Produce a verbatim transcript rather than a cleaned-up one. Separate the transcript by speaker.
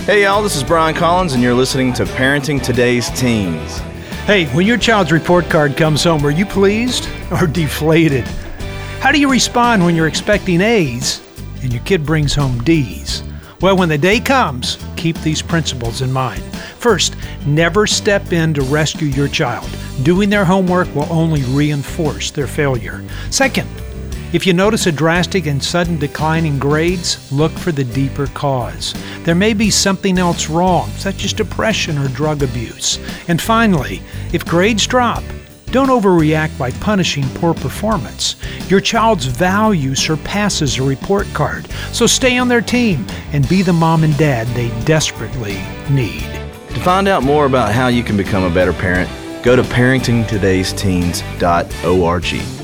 Speaker 1: Hey y'all, this is Brian Collins and you're listening to Parenting Today's Teens.
Speaker 2: Hey, when your child's report card comes home, are you pleased or deflated? How do you respond when you're expecting A's and your kid brings home D's? Well, when the day comes, keep these principles in mind. First, never step in to rescue your child. Doing their homework will only reinforce their failure. Second, if you notice a drastic and sudden decline in grades, look for the deeper cause. There may be something else wrong, such as depression or drug abuse. And finally, if grades drop, don't overreact by punishing poor performance. Your child's value surpasses a report card, so stay on their team and be the mom and dad they desperately need.
Speaker 1: To find out more about how you can become a better parent, go to parenting todays teens dot org.